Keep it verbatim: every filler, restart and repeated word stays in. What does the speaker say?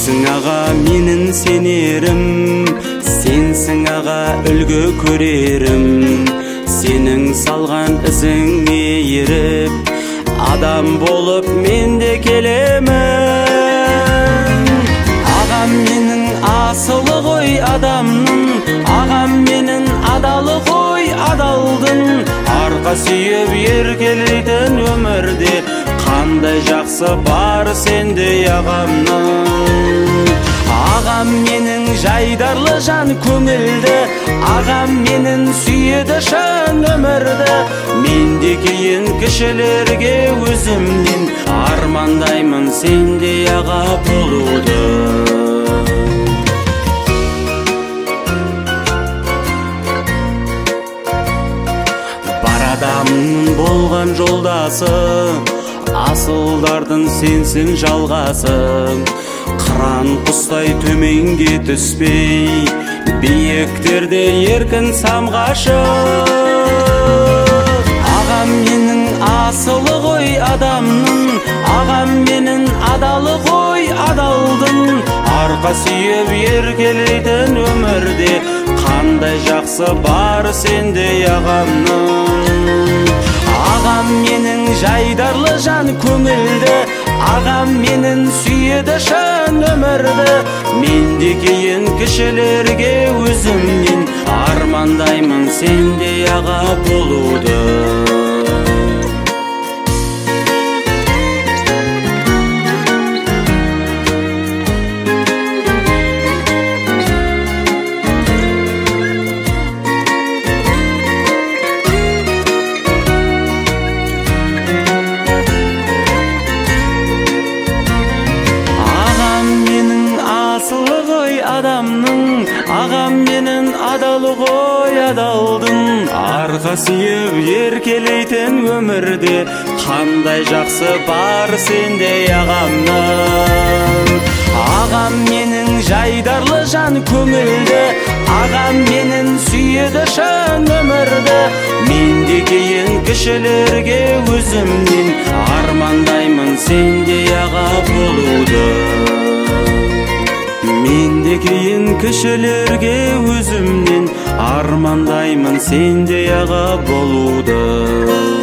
Сенсің аға менің сенерім, сенсің аға үлгі көрерім. Сенің салған ізіңе еріп, адам болып мен де келемін. Ағам менің асылы ғой адамның, ағам менің адалы ғой адалдың. Арқа сүйеп еркелейтін өмірде қандай жақсы бар сенде ағамның. Ағам менің жайдарлы жан көңілді, ағам менің сүйеді шын өмірді. Мен де кейін кішілерге өзімнен армандаймын сенде аға болуды. Бар адамның болған жолдасы, асылдардың сенсің жалғасы. Қыран құстай төменге түспей, биіктерде еркін самғашы. Ағам менің асылы ғой адамның, ағам менің адалы ғой адалдың. Арқа сүйеп еркелейтін өмірде қандай жақсы бар сенде ағамның. Ағам менің жайдарлы жан көңілді, ағам менің сүйеді шын өмірді. Мен де кейін кішілерге өзімнен армандаймын сенде аға болуды. Адамның, ағам менің адалы ғой адалдың. Арқа сүйеп еркелейтін өмірде қандай жақсы бар сенде ағамның. Ағам менің жайдарлы жан көңілді, ағам менің сүйеді шын өмірді. Мен де кейін кішілерге өзімнен армандаймын сенде аға болуды. Мен де кейін кішілерге өзімнен армандаймын сенде аға болуды.